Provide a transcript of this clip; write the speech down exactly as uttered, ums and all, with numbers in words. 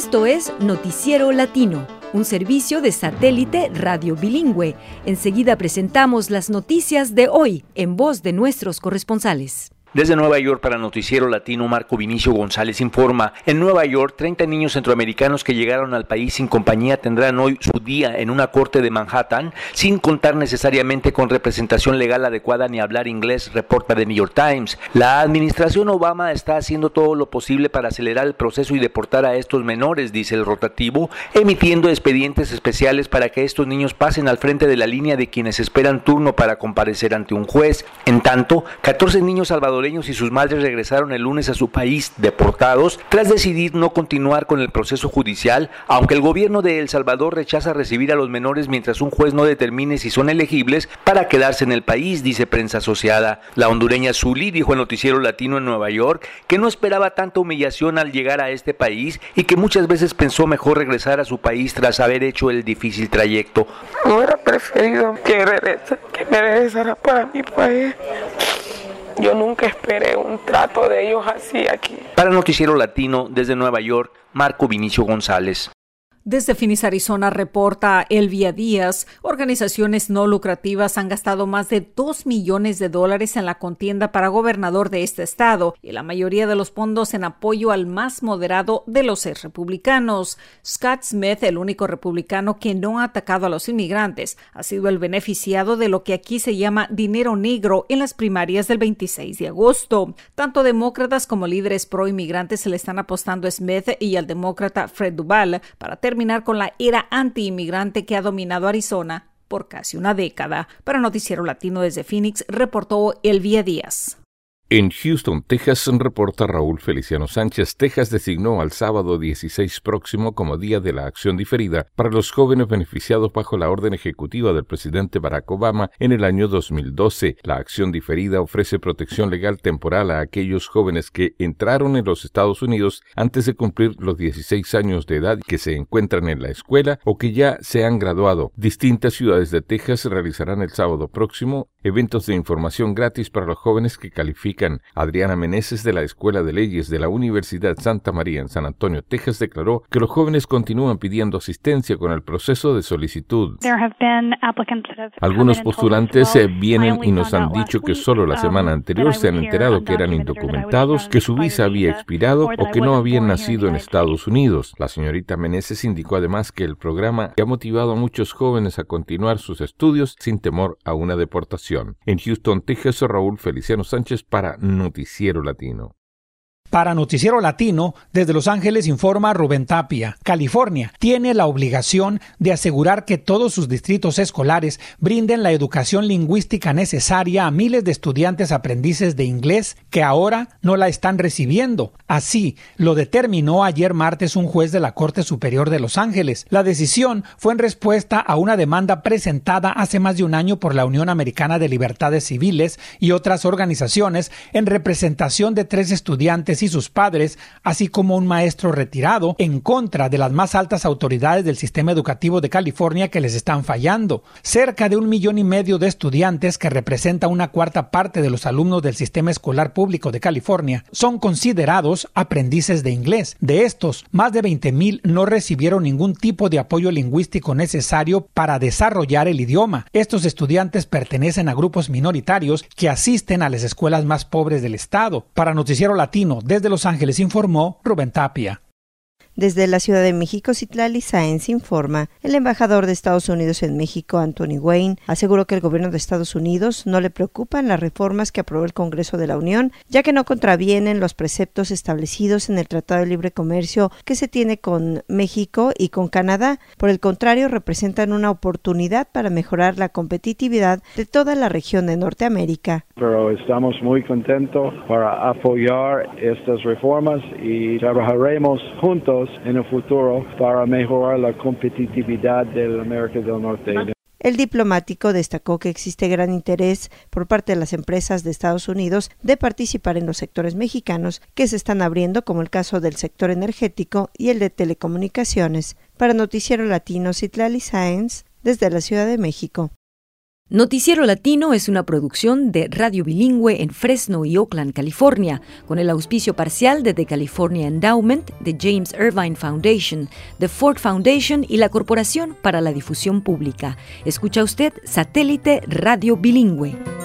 Esto es Noticiero Latino, un servicio de satélite radio bilingüe. Enseguida presentamos las noticias de hoy en voz de nuestros corresponsales. Desde Nueva York para Noticiero Latino, Marco Vinicio González informa. En Nueva York, treinta niños centroamericanos que llegaron al país sin compañía tendrán hoy su día en una corte de Manhattan, sin contar necesariamente con representación legal adecuada ni hablar inglés, reporta The New York Times. La administración Obama está haciendo todo lo posible para acelerar el proceso y deportar a estos menores, dice el rotativo, emitiendo expedientes especiales para que estos niños pasen al frente de la línea de quienes esperan turno para comparecer ante un juez. En tanto, catorce niños salvadoreños y sus madres regresaron el lunes a su país deportados tras decidir no continuar con el proceso judicial, aunque el gobierno de El Salvador rechaza recibir a los menores mientras un juez no determine si son elegibles para quedarse en el país, dice prensa asociada. La hondureña Zully dijo en Noticiero Latino en Nueva York que no esperaba tanta humillación al llegar a este país y que muchas veces pensó mejor regresar a su país tras haber hecho el difícil trayecto. No hubiera preferido que, regresa, que me regresara para mi país. Yo nunca esperé un trato de ellos así aquí. Para Noticiero Latino, desde Nueva York, Marco Vinicio González. Desde Phoenix, Arizona, reporta Elvia Díaz, organizaciones no lucrativas han gastado más de dos millones de dólares en la contienda para gobernador de este estado y la mayoría de los fondos en apoyo al más moderado de los seis republicanos. Scott Smith, el único republicano que no ha atacado a los inmigrantes, ha sido el beneficiado de lo que aquí se llama dinero negro en las primarias del veintiséis de agosto. Tanto demócratas como líderes pro inmigrantes se le están apostando a Smith y al demócrata Fred Duvall para terminar terminar con la era anti-inmigrante que ha dominado Arizona por casi una década. Para Noticiero Latino desde Phoenix, reportó Elvia Díaz. En Houston, Texas, reporta Raúl Feliciano Sánchez. Texas designó al sábado dieciséis próximo como Día de la Acción Diferida para los jóvenes beneficiados bajo la orden ejecutiva del presidente Barack Obama en el año dos mil doce. La acción diferida ofrece protección legal temporal a aquellos jóvenes que entraron en los Estados Unidos antes de cumplir los dieciséis años de edad, que se encuentran en la escuela o que ya se han graduado. Distintas ciudades de Texas realizarán el sábado próximo eventos de información gratis para los jóvenes que califican. Adriana Meneses, de la Escuela de Leyes de la Universidad Santa María en San Antonio, Texas, declaró que los jóvenes continúan pidiendo asistencia con el proceso de solicitud. Algunos postulantes vienen y nos han dicho que solo la semana anterior se han enterado que eran indocumentados, que su visa había expirado o que no habían nacido en Estados Unidos. La señorita Meneses indicó además que el programa ha motivado a muchos jóvenes a continuar sus estudios sin temor a una deportación. En Houston, Texas, Raúl Feliciano Sánchez para Noticiero Latino. Para Noticiero Latino, desde Los Ángeles informa Rubén Tapia. California tiene la obligación de asegurar que todos sus distritos escolares brinden la educación lingüística necesaria a miles de estudiantes aprendices de inglés que ahora no la están recibiendo. Así lo determinó ayer martes un juez de la Corte Superior de Los Ángeles. La decisión fue en respuesta a una demanda presentada hace más de un año por la Unión Americana de Libertades Civiles y otras organizaciones en representación de tres estudiantes y sus padres, así como un maestro retirado, en contra de las más altas autoridades del sistema educativo de California que les están fallando. Cerca de un millón y medio de estudiantes, que representa una cuarta parte de los alumnos del sistema escolar público de California, son considerados aprendices de inglés. De estos, más de veinte mil no recibieron ningún tipo de apoyo lingüístico necesario para desarrollar el idioma. Estos estudiantes pertenecen a grupos minoritarios que asisten a las escuelas más pobres del estado. Para Noticiero Latino, desde Los Ángeles informó Rubén Tapia. Desde la Ciudad de México, Citlali Sáenz informa. El embajador de Estados Unidos en México, Anthony Wayne, aseguró que el gobierno de Estados Unidos no le preocupan las reformas que aprobó el Congreso de la Unión, ya que no contravienen los preceptos establecidos en el Tratado de Libre Comercio que se tiene con México y con Canadá. Por el contrario, representan una oportunidad para mejorar la competitividad de toda la región de Norteamérica. Pero estamos muy contentos para apoyar estas reformas y trabajaremos juntos en el futuro para mejorar la competitividad de la América del Norte. El diplomático destacó que existe gran interés por parte de las empresas de Estados Unidos de participar en los sectores mexicanos que se están abriendo, como el caso del sector energético y el de telecomunicaciones. Para Noticiero Latino, Citlali Sáenz, desde la Ciudad de México. Noticiero Latino es una producción de Radio Bilingüe en Fresno y Oakland, California, con el auspicio parcial de The California Endowment, de James Irvine Foundation, The Ford Foundation y la Corporación para la Difusión Pública. Escucha usted Satélite Radio Bilingüe.